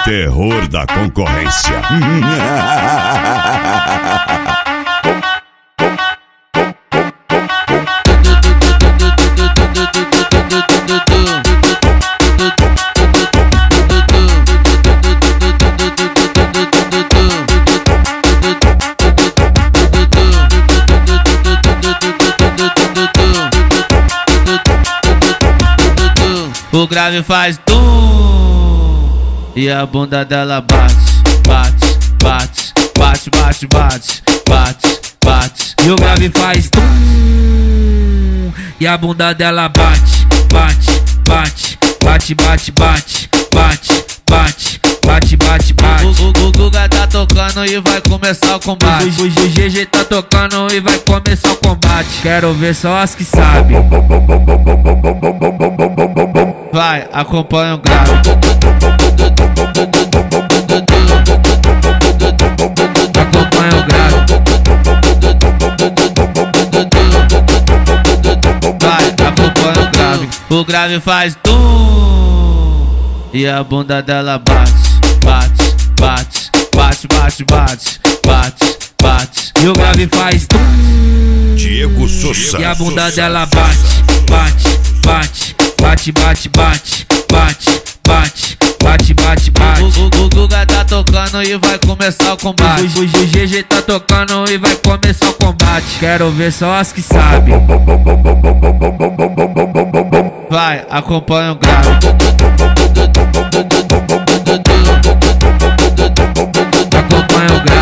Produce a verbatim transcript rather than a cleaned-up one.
terror da concorrência. O grave faz tum e a bunda dela bate, bate, bate, bate, bate, bate, bate, bate. E o grave faz tum e a bunda dela bate, bate, bate, bate, bate, bate, bate, bate, bate, bate, bate. O, o, o Guga tá tocando e vai começar o combate. O, o G G tá tocando e vai começar o combate. Quero ver só as que sabem. Vai, acompanha o grave. Acompanha o grave. Vai, acompanha o grave. O grave faz tum e a bunda dela bate, bate, bate, bate, bate, bate, bate, bate. E o grave faz tum Diego Souza. e a bunda dela bate, bate, bate, bate, bate, bate, bate, bate, bate, bate, bate. O, o, o Guga tá tocando e vai começar o combate. O, o, o G G tá tocando e vai começar o combate. Quero ver só as que sabem. Vai, acompanha o grave. Acompanha o grave.